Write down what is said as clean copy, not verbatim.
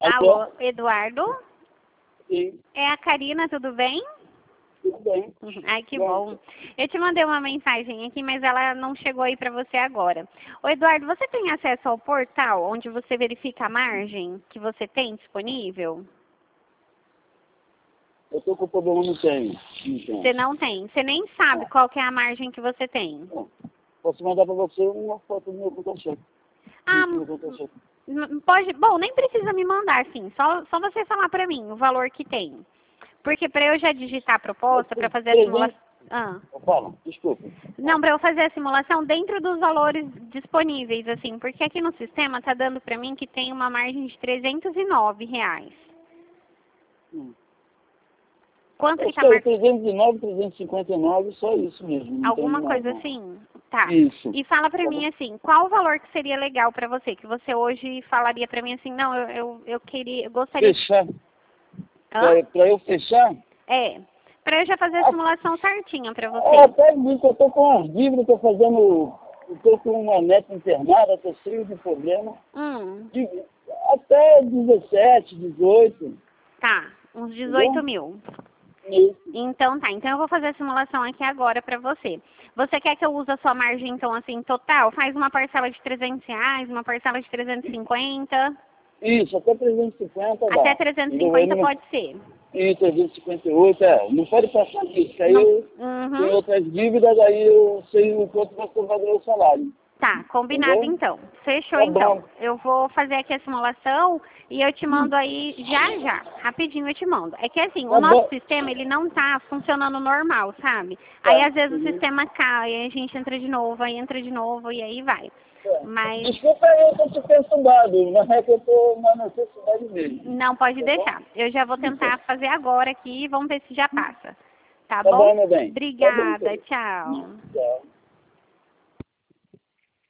Alô, Eduardo? Sim, É a Karina, tudo bem? tudo bem. Ai, que bom. Eu te mandei uma mensagem aqui, mas ela não chegou aí para você agora. Ô, Eduardo, você tem acesso ao portal onde você verifica a margem que você tem disponível? Eu estou com problema, não tenho. Então, Você não tem. Você nem sabe qual que é a margem que você tem. bom, posso mandar para você uma foto do meu contra-cheque. Ah, Do meu contra-cheque. pode. Bom, nem precisa me mandar, sim. Só você falar para mim o valor que tem. Porque para eu já digitar a proposta, para fazer a simulação. Ah. Fala, desculpa. Não, para eu fazer a simulação dentro dos valores disponíveis, assim, porque aqui no sistema tá dando para mim que tem uma margem de R$ 309. Quanto que Acho tá que é marcando? 309, 359, só isso mesmo. Não Alguma tem mais, coisa não. assim? Tá. Isso. E fala pra Tá mim bom? assim, qual o valor que seria legal pra você? Que você hoje falaria pra mim assim, não, eu queria, eu gostaria... Fechar. Hã? Para eu fechar? É. Pra eu já fazer a simulação certinha pra você. Até muito, eu estou com umas dívidas, estou fazendo. Estou com uma neta internada, estou cheio de problema. De, até 17, 18. Tá. Uns 18 Entendeu? mil. Isso. Então tá, então eu vou fazer a simulação aqui agora pra você. Você quer que eu use a sua margem, então, assim, total? Faz uma parcela de R$ 300, uma parcela de 350. Isso, até 350 dá. Até 350 pode ser. E 358, não pode passar disso, que aí Não. eu tenho Uhum. outras dívidas, aí eu sei o quanto você vai dar o salário. Tá, combinado Entendeu? então. Fechou Tá então. bom. Eu vou fazer aqui a simulação e eu te mando aí já. Rapidinho eu te mando. É que assim, o Tá nosso bom. sistema, ele não tá funcionando normal, sabe? Aí Tá. às vezes o sistema cai, aí a gente entra de novo, aí entra de novo e aí vai. Mas Desculpa aí, eu estou te perturbado, mas é que eu estou na necessidade mesmo. não pode Tá bom? deixar. Eu já vou tentar fazer agora aqui e vamos ver se já passa. Tá Tá bom? bom, meu bem. Tá bom, Obrigada, então. tchau. Tchau.